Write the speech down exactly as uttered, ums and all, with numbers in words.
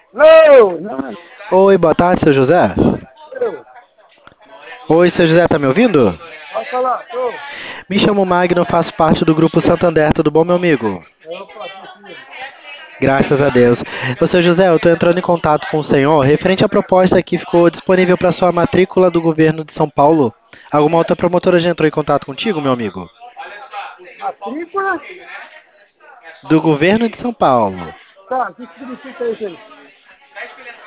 Não, não, Oi, boa tarde, seu José. eu. Oi, seu José, tá me ouvindo? Pode falar, tô. Me chamo Magno, faço parte do Grupo Santander, tudo bom, meu amigo? Opa, tranquilo. Graças a Deus. Ô, seu José, eu estou entrando em contato com o senhor referente à proposta que ficou disponível para sua matrícula do governo de São Paulo. Alguma outra promotora já entrou em contato contigo, meu amigo? Matrícula? Do governo de São Paulo. Tá, o que significa isso aí?